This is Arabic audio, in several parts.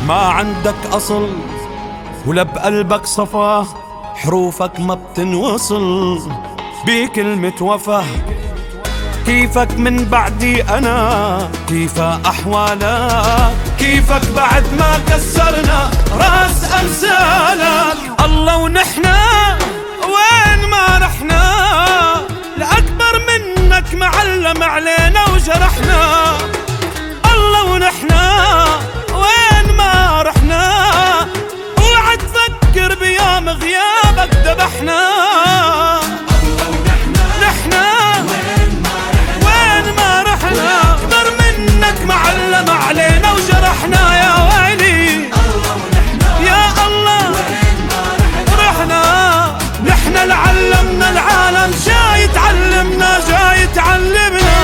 ما عندك أصل ولا بقلبك صفا، حروفك ما بتنوصل بكلمة وفا. كيفك من بعدي أنا، كيف أحوالك، كيفك بعد ما كسرنا راس أمثالك. الله ونحنا وين ما رحنا، لأكبر منك معلم علينا وجرحنا. الله ونحنا وين ما رحنا، اوعى تفكر بيوم غيابك ذبحنا. الله ونحنا وين ما رحنا، أكبر منك معلم علينا وجرحنا. يا ويلي يا الله رحنا، نحنا لعلمنا العالم، جاي تعلمنا جاي تعلمنا.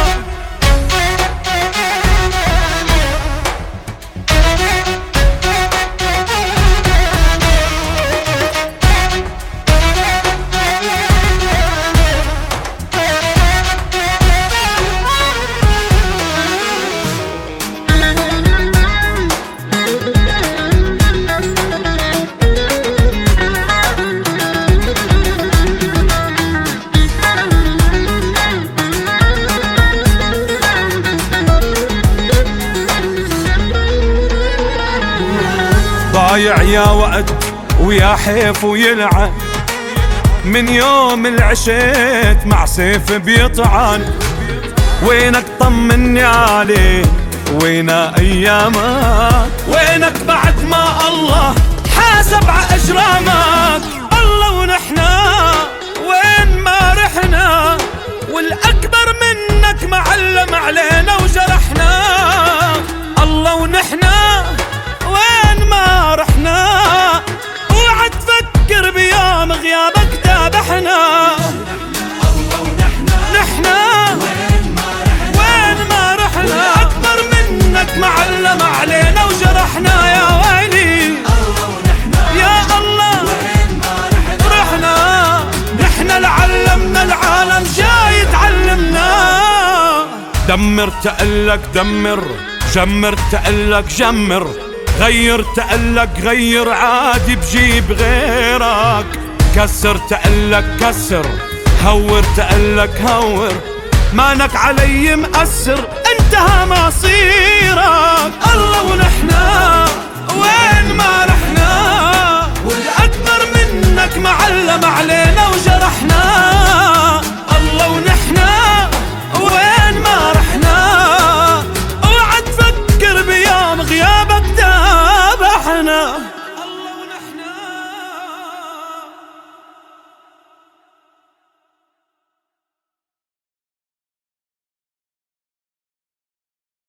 ضايع يا وقت ويا حيف ويلعن، من يوم العشيت مع سيف بيطعن. وينك طمني عليك، وين ايامك، وينك بعد ما الله حاسب ع اجرامك. الله ونحنا وين ما رحنا، والاكبر منك معلم علينا وجرحنا. الله ونحنا وين ما رحنا، اوعى تفكر بيوم غيابك ذبحنا. نحنا وين ما رحنا، أكبر منك معلم علينا وجرحنا. يا ويلي يا الله رحنا، نحنا لعلمنا العالم، جاي تعلمنا. دمر تقلك دمر، جمر تقلك جمر، غير تقلك غير، عادي بجيب غيرك. كسر تقلك كسر، هور تقلك هور، مانك علي مأثر، انتهى مصيرك. الله ونحنا وين ما رحنا، والأكبر منك معلم علينا